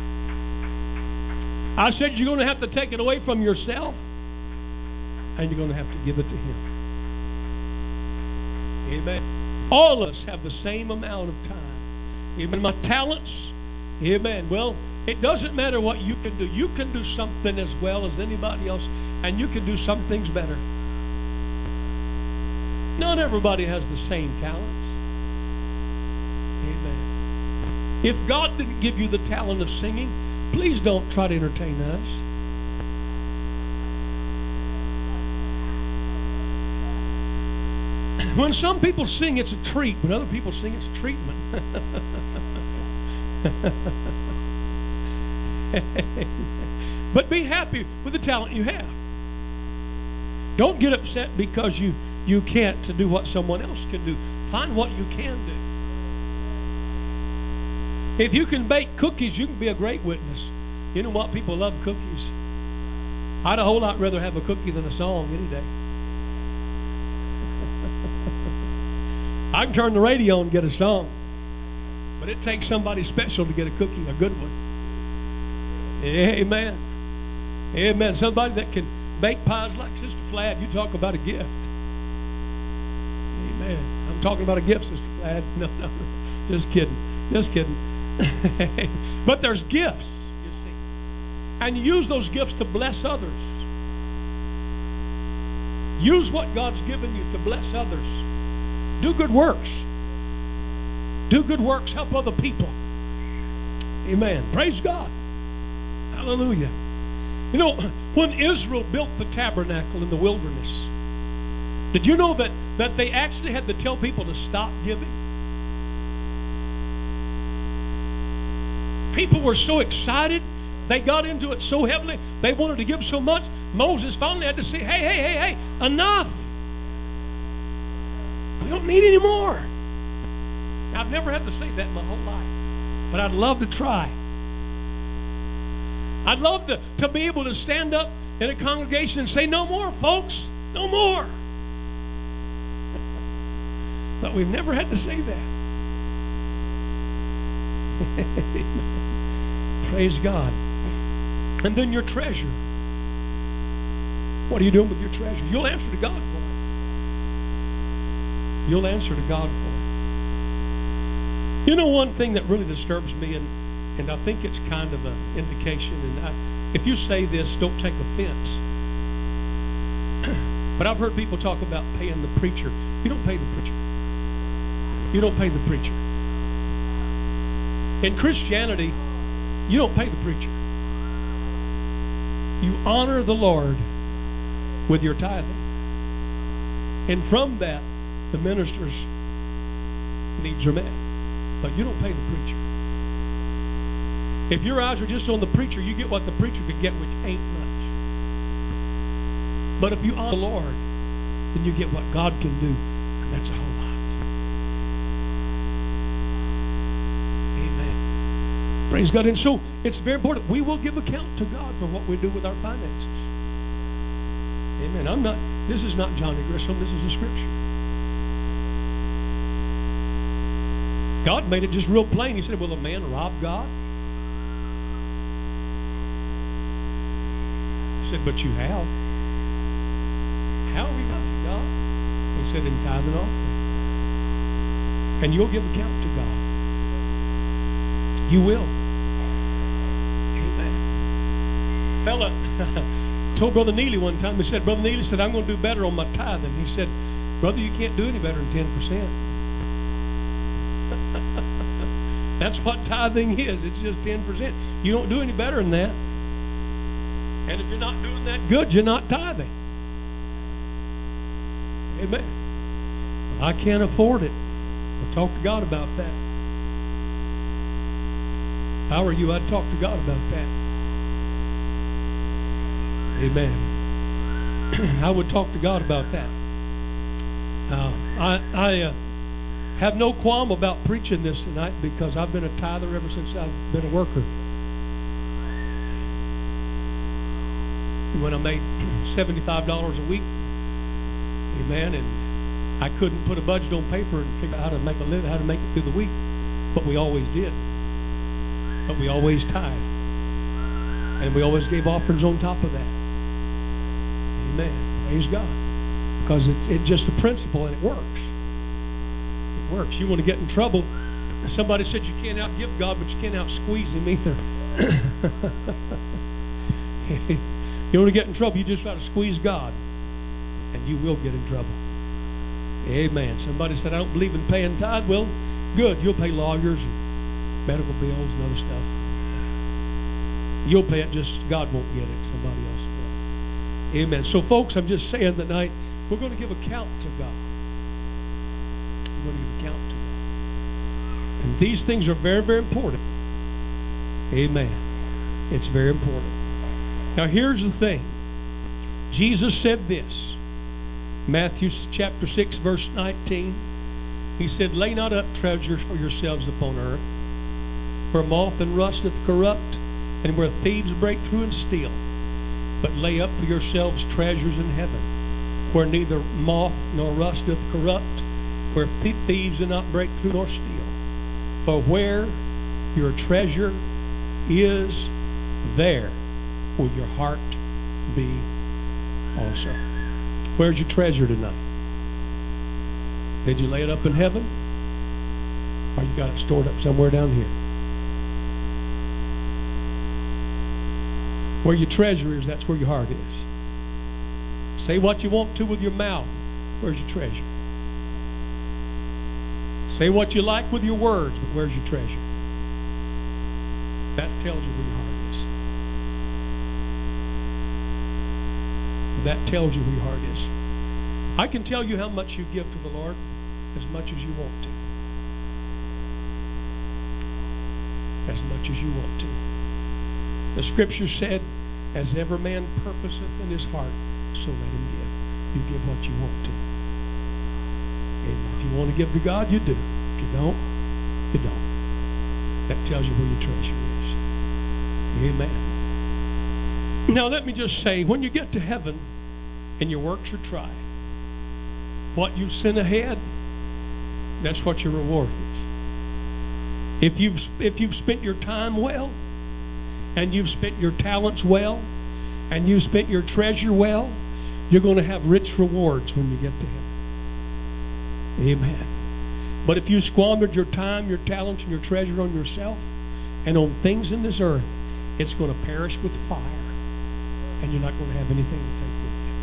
I said you're going to have to take it away from yourself, and you're going to have to give it to Him. Amen. All of us have the same amount of time. Amen. My talents. Amen. Well, it doesn't matter what you can do. You can do something as well as anybody else, and you can do some things better. Not everybody has the same talents. Amen. If God didn't give you the talent of singing, please don't try to entertain us. When some people sing, it's a treat. When other people sing, it's treatment. But be happy with the talent you have. Don't get upset because you can't to do what someone else can do. Find what you can do. If you can bake cookies, you can be a great witness. You know what? People love cookies. I'd a whole lot rather have a cookie than a song any day. I can turn the radio on and get a song. But it takes somebody special to get a cookie, a good one. Amen. Amen. Somebody that can bake pies like Sister Flad. You talk about a gift. Amen. I'm talking about a gift, Sister Flad. No. Just kidding. Just kidding. But there's gifts, you see. And you use those gifts to bless others. Use what God's given you to bless others. Do good works. Do good works. Help other people. Amen. Praise God. Hallelujah. You know, when Israel built the tabernacle in the wilderness, did you know that they actually had to tell people to stop giving? People were so excited They got into it so heavily, they wanted to give so much, Moses finally had to say, hey, enough. We don't need any more. Now, I've never had to say that my whole life, but I'd love to try. I'd love to be able to stand up in a congregation and say, no more, folks, no more. But we've never had to say that. Praise God. And then your treasure. What are you doing with your treasure? You'll answer to God for it. You'll answer to God for it. You know, one thing that really disturbs me, and I think it's kind of an indication, and if you say this, don't take offense. But I've heard people talk about paying the preacher. You don't pay the preacher. You don't pay the preacher. In Christianity, you don't pay the preacher. You honor the Lord with your tithing. And from that, the minister's needs are met. But you don't pay the preacher. If your eyes are just on the preacher, you get what the preacher could get, which ain't much. But if you honor the Lord, then you get what God can do, and that's a whole lot. Amen. Praise God. And so, it's very important. We will give account to God for what we do with our finances. Amen. This is not Johnny Grissom, this is the Scripture. God made it just real plain. He said, will a man rob God? He said, but you have. How have we got to God? He said, in tithe and offering. And you'll give account to God. You will. Amen. Fella told Brother Neely one time, he said, Brother Neely said, I'm going to do better on my tithing. He said, brother, you can't do any better than 10%. That's what tithing is. It's just 10%. You don't do any better than that. And if you're not doing that good, you're not tithing. Amen. Well, I can't afford it. I'll talk to God about that. If I were you, I'd talk to God about that. Amen. I would talk to God about that. I have no qualm about preaching this tonight because I've been a tither ever since I've been a worker. When I made $75 a week, amen, and I couldn't put a budget on paper and figure out how to make a living, how to make it through the week, but we always did. But we always tithed, and we always gave offerings on top of that. Amen. Praise God, because it's just a principle and it works. Works. You want to get in trouble. Somebody said you can't outgive God, but you can't outsqueeze Him either. You want to get in trouble, you just try to squeeze God, and you will get in trouble. Amen. Somebody said, I don't believe in paying tithe. Well, good. You'll pay lawyers and medical bills and other stuff. You'll pay it, just God won't get it. Somebody else will. Amen. So, folks, I'm just saying tonight, we're going to give account to God. We're going to give account to God. And these things are very, very important. Amen. It's very important. Now, here's the thing. Jesus said this. Matthew chapter 6, verse 19. He said, lay not up treasures for yourselves upon earth, where moth and rust doth corrupt, and where thieves break through and steal. But lay up for yourselves treasures in heaven, where neither moth nor rust doth corrupt, where thieves do not break through nor steal. For where your treasure is, there will your heart be also. Where's your treasure tonight? Did you lay it up in heaven? Or you got it stored up somewhere down here? Where your treasure is, that's where your heart is. Say what you want to with your mouth. Where's your treasure? Say what you like with your words, but where's your treasure? That tells you where your heart is. That tells you where your heart is. I can tell you how much you give to the Lord, as much as you want to. As much as you want to. The Scripture said, as every man purposeth in his heart, so let him give. You give what you want to. And if you want to give to God, you do. If you don't, you don't. That tells you where your treasure is. Amen. Now let me just say, when you get to heaven and your works are tried, what you sent ahead, that's what your reward is. If you've spent your time well, and you've spent your talents well, and you've spent your treasure well, you're going to have rich rewards when you get to heaven. Amen. But if you squandered your time, your talents, and your treasure on yourself and on things in this earth, it's going to perish with fire, and you're not going to have anything to take with you.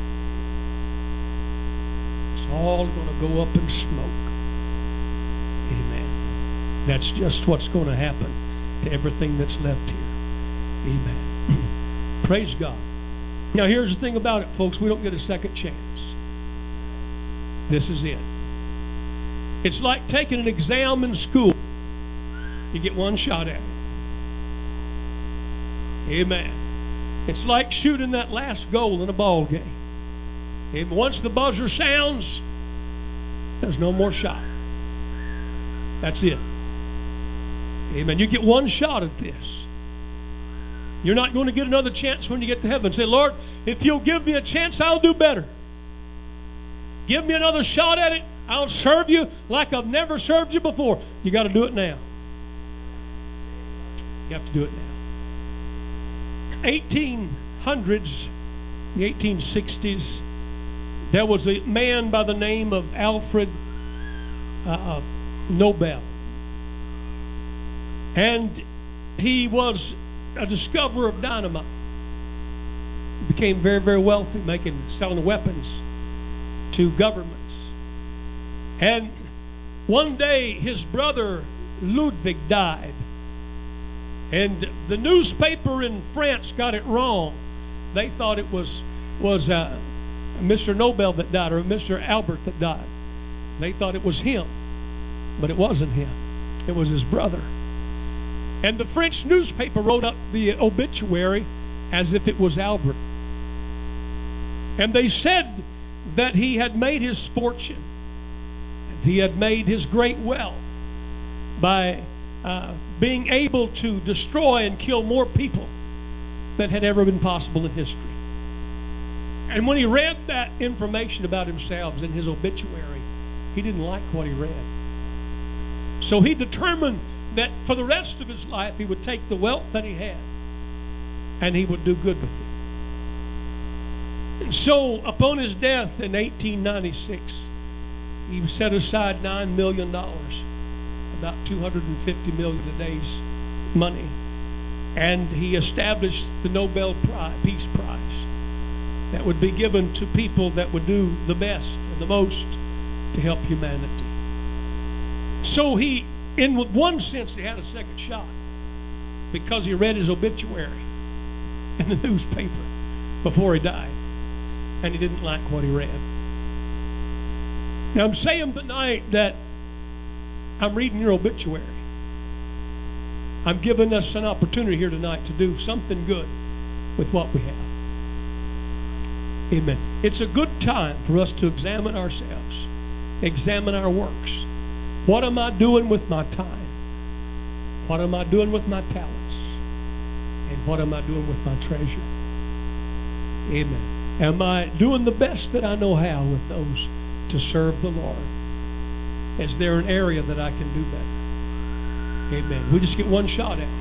It's all going to go up in smoke. Amen. That's just what's going to happen to everything that's left here. Amen. Praise God. Now here's the thing about it, folks. We don't get a second chance. This is it. It's like taking an exam in school. You get one shot at it. Amen. It's like shooting that last goal in a ball game. And once the buzzer sounds, there's no more shot. That's it. Amen. You get one shot at this. You're not going to get another chance when you get to heaven. Say, Lord, if you'll give me a chance, I'll do better. Give me another shot at it. I'll serve you like I've never served you before. You got to do it now. You have to do it now. 1800s, the 1860s, there was a man by the name of Alfred Nobel. And he was a discoverer of dynamite. He became very, very wealthy, selling weapons to governments. And one day his brother Ludwig died. And the newspaper in France got it wrong. They thought it was Mr. Nobel that died, or Mr. Albert that died. They thought it was him, but it wasn't him. It was his brother. And the French newspaper wrote up the obituary as if it was Albert. And they said that he had made his fortune. He had made his great wealth by being able to destroy and kill more people than had ever been possible in history. And when he read that information about himself in his obituary, he didn't like what he read. So he determined that for the rest of his life he would take the wealth that he had and he would do good with it. And so upon his death in 1896, he set aside $9 million, about $250 million today's money, and he established the Nobel Peace Prize that would be given to people that would do the best and the most to help humanity. So he, in one sense, he had a second shot because he read his obituary in the newspaper before he died, and he didn't like what he read. Now I'm saying tonight that I'm reading your obituary. I'm giving us an opportunity here tonight to do something good with what we have. Amen. It's a good time for us to examine ourselves, examine our works. What am I doing with my time? What am I doing with my talents? And what am I doing with my treasure? Amen. Am I doing the best that I know how with those to serve the Lord? Is there an area that I can do better? Amen. We just get one shot at it.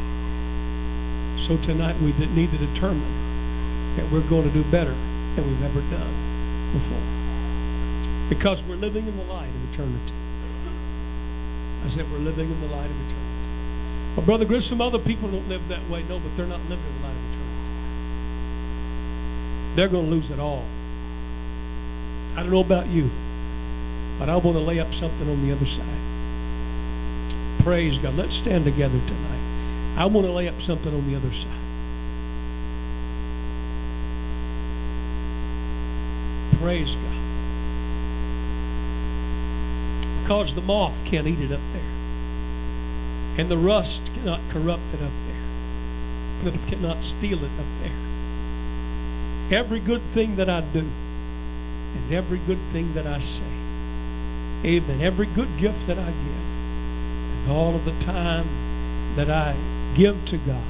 So tonight we need to determine that we're going to do better than we've ever done before. Because we're living in the light of eternity. I said we're living in the light of eternity. Well, Brother Grissom, other people don't live that way. No, but they're not living in the light of eternity. They're going to lose it all. I don't know about you, but I want to lay up something on the other side. Praise God. Let's stand together tonight. I want to lay up something on the other side. Praise God. Because the moth can't eat it up there. And the rust cannot corrupt it up there. that cannot steal it up there. Every good thing that I do and every good thing that I say, amen, every good gift that I give, and all of the time that I give to God,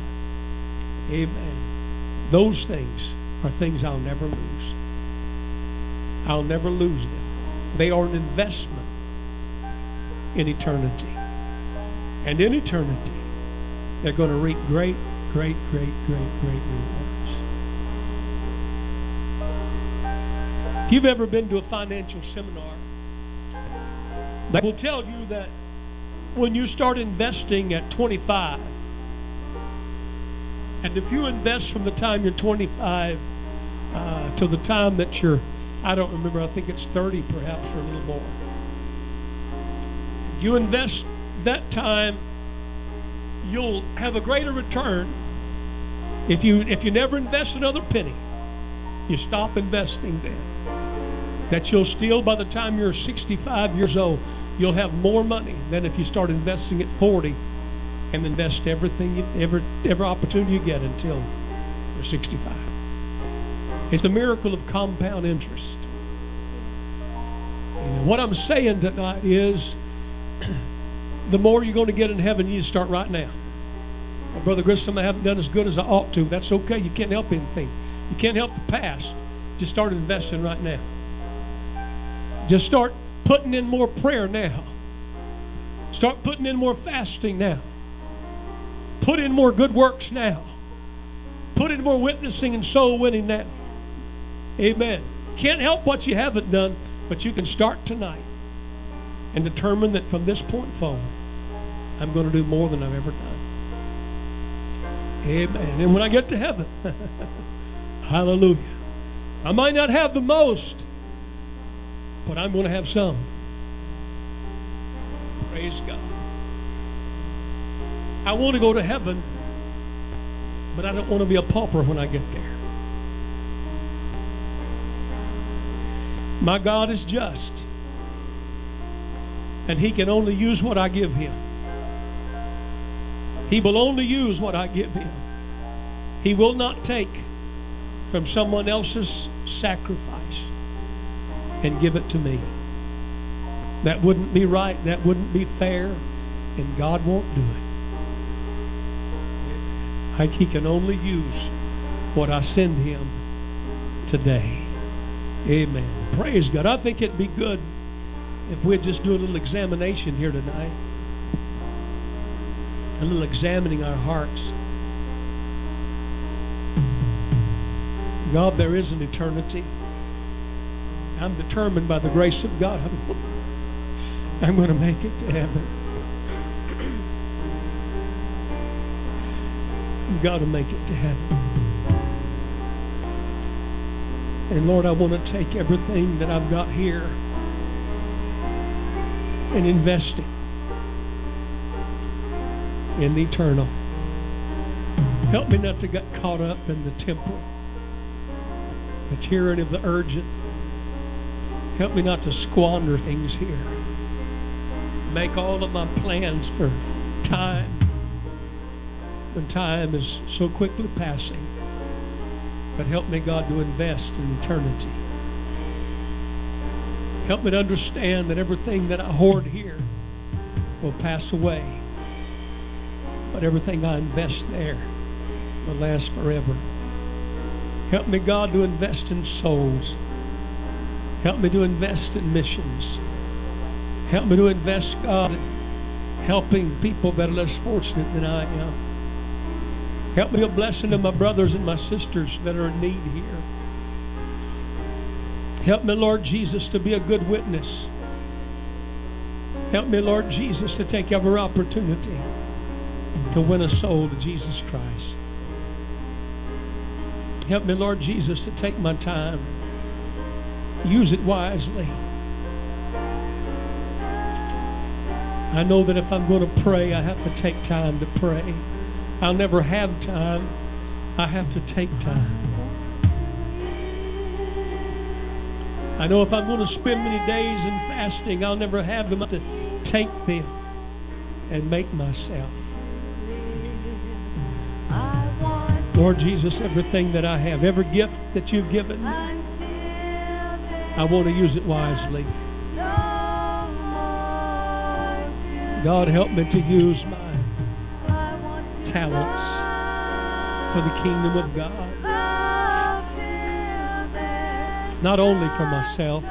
amen, those things are things I'll never lose. I'll never lose them. They are an investment in eternity. And in eternity, they're going to reap great, great, great, great, great rewards. If you've ever been to a financial seminar, they will tell you that when you start investing at 25, and if you invest from the time you're 25 to the time that you're, I don't remember, I think it's 30 perhaps, or a little more. You invest that time, you'll have a greater return. If you never invest another penny, you stop investing then. That you'll still, by the time you're 65 years old, you'll have more money than if you start investing at 40 and invest everything, every opportunity you get until you're 65. It's the miracle of compound interest. And what I'm saying tonight is, the more you're going to get in heaven, you need to start right now. Well, Brother Grissom, I haven't done as good as I ought to. That's okay. You can't help anything. You can't help the past. Just start investing right now. Just start putting in more prayer now. Start putting in more fasting now. Put in more good works now. Put in more witnessing and soul winning now. Amen. Can't help what you haven't done, but you can start tonight and determine that from this point forward, I'm going to do more than I've ever done. Amen. And when I get to heaven, hallelujah, I might not have the most, but I'm going to have some. Praise God. I want to go to heaven, but I don't want to be a pauper when I get there. My God is just, and He can only use what I give Him. He will only use what I give Him. He will not take from someone else's sacrifice and give it to me. That wouldn't be right. That wouldn't be fair. And God won't do it. He can only use what I send Him today. Amen. Praise God. I think it'd be good if we'd just do a little examination here tonight. A little examining our hearts. God, there is an eternity. I'm determined by the grace of God. I'm going to make it to heaven. I've got to make it to heaven. And Lord, I want to take everything that I've got here and invest it in the eternal. Help me not to get caught up in the temporal, the tyranny of the urgent. Help me not to squander things here. Make all of my plans for time when time is so quickly passing. But help me, God, to invest in eternity. Help me to understand that everything that I hoard here will pass away. But everything I invest there will last forever. Help me, God, to invest in souls. Help me to invest in missions. Help me to invest, God, in helping people that are less fortunate than I am. Help me to bless into my brothers and my sisters that are in need here. Help me, Lord Jesus, to be a good witness. Help me, Lord Jesus, to take every opportunity to win a soul to Jesus Christ. Help me, Lord Jesus, to take my time. Use it wisely. I know that if I'm going to pray, I have to take time to pray. I'll never have time. I have to take time. I know if I'm going to spend many days in fasting, I'll never have them. I have to take them and make myself. I want Lord Jesus, everything that I have, every gift that you've given me, I want to use it wisely. God, help me to use my talents for the kingdom of God. Not only for myself.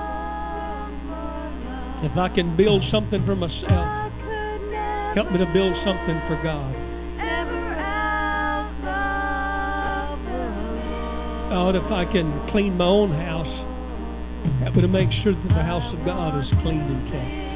If I can build something for myself, help me to build something for God. God, if I can clean my own house, help me to make sure that the house of God is clean and kept.